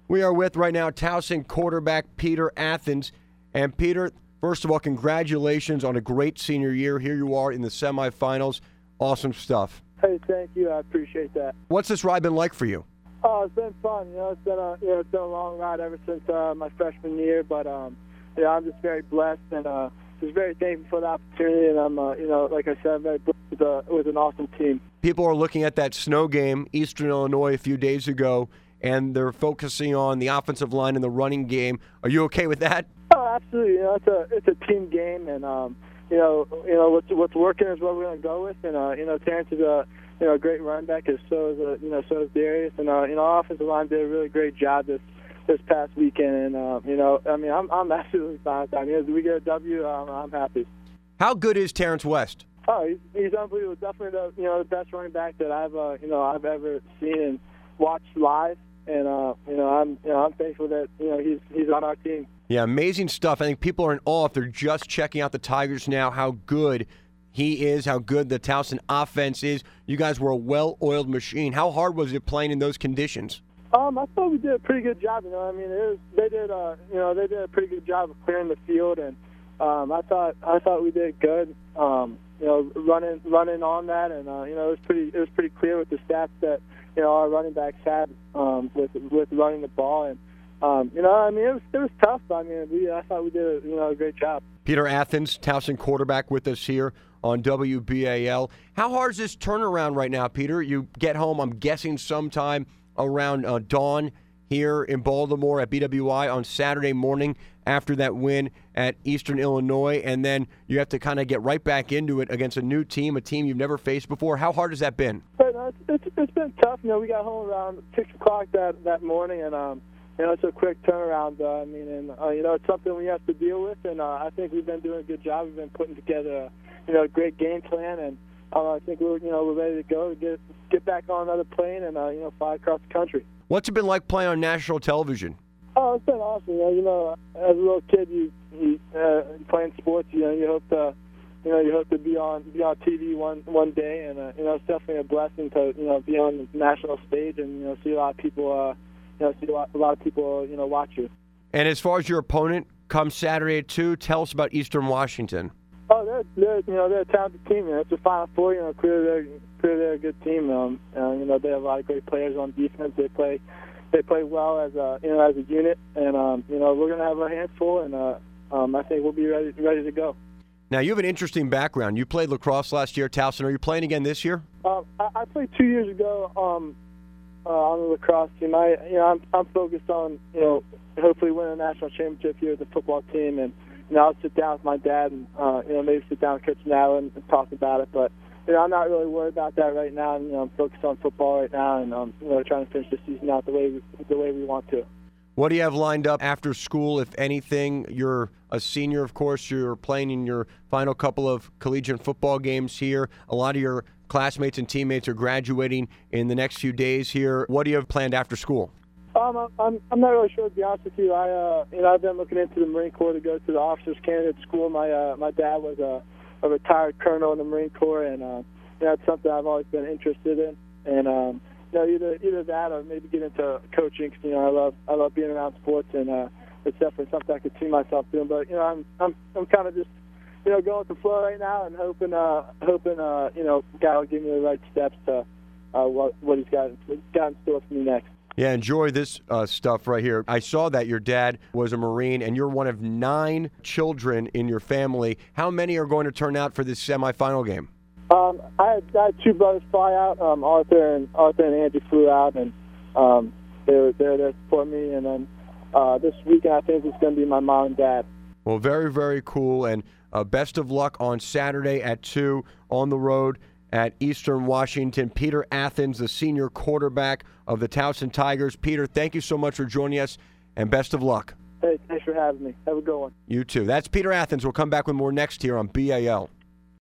We are with right now Towson quarterback Peter Athens. And Peter, first of all, congratulations on a great senior year. Here you are in the semifinals. Awesome stuff. Hey, thank you. I appreciate that. What's this ride been like for you? Oh, it's been fun. It's been a long ride ever since my freshman year. But I'm just very blessed and just very thankful for the opportunity. And I'm, like I said, I'm very blessed with an awesome team. People are looking at that snow game, Eastern Illinois, a few days ago, and they're focusing on the offensive line and the running game. Are you okay with that? Oh, absolutely. It's a team game, and what's working is what we're going to go with. And Terrence is a great running back, and so is Darius. And our offensive line did a really great job this past weekend. And I'm absolutely fine with that. As we get a W, I'm happy. How good is Terrence West? Oh, he's unbelievable. Definitely the best running back that I've ever seen and watched live. And I'm thankful that he's on our team. Yeah, amazing stuff. I think people are in awe if they're just checking out the Tigers now, how good he is, how good the Towson offense is. You guys were a well-oiled machine. How hard was it playing in those conditions? I thought we did a pretty good job. They did a pretty good job of clearing the field, and I thought we did good. Running on that, and it was pretty clear with the stats that our running backs had with running the ball, and it was tough. I thought we did a great job. Peter Athens, Towson quarterback, with us here on WBAL. How hard is this turnaround right now, Peter? You get home, I'm guessing, sometime around dawn here in Baltimore at BWI on Saturday morning after that win at Eastern Illinois, and then you have to kind of get right back into it against a new team, a team you've never faced before. How hard has that been? It's been tough. We got home around 6 o'clock that morning, and it's a quick turnaround. It's something we have to deal with, and I think we've been doing a good job. We've been putting together a great game plan, and I think we're ready to go to get back on another plane and fly across the country. What's it been like playing on national television? Oh, it's been awesome. As a little kid, you playing sports, you hope to be on TV one day, and it's definitely a blessing to be on the national stage and see a lot of people watch you. And as far as your opponent come Saturday at 2, tell us about Eastern Washington. Oh, they're a talented team. It's a Final Four. Clearly they're a good team. They have a lot of great players on defense. They play well as a unit, and we're going to have our hands full, and I think we'll be ready to go. Now, you have an interesting background. You played lacrosse last year, Towson. Are you playing again this year? I played 2 years ago on the lacrosse team. I'm focused on hopefully winning a national championship here with the football team, and I'll sit down with my dad and maybe sit down with Coach Nadler and talk about it. But I'm not really worried about that right now. I'm focused on football right now, and trying to finish the season out the way we want to. What do you have lined up after school, if anything? You're a senior, of course. You're playing in your final couple of collegiate football games here. A lot of your classmates and teammates are graduating in the next few days here. What do you have planned after school? I'm not really sure, to be honest with you. I've been looking into the Marine Corps to go to the officers candidate school. My dad was a retired colonel in the Marine Corps, and that's something I've always been interested in. And either that or maybe get into coaching. Cause, I love being around sports, and it's definitely something I could see myself doing. But I'm kind of just going with the flow right now, and hoping God will give me the right steps to what he's got in store for me next. Yeah, enjoy this stuff right here. I saw that your dad was a Marine, and you're one of 9 children in your family. How many are going to turn out for this semifinal game? I had 2 brothers fly out. Arthur and Angie flew out, and they were there to support me. And then this weekend, I think it's going to be my mom and dad. Well, very, very cool, and best of luck on Saturday at 2 on the road at Eastern Washington. Peter Athens, the senior quarterback of the Towson Tigers. Peter, thank you so much for joining us, and best of luck. Hey, thanks for having me. Have a good one. You too. That's Peter Athens. We'll come back with more next here on BAL.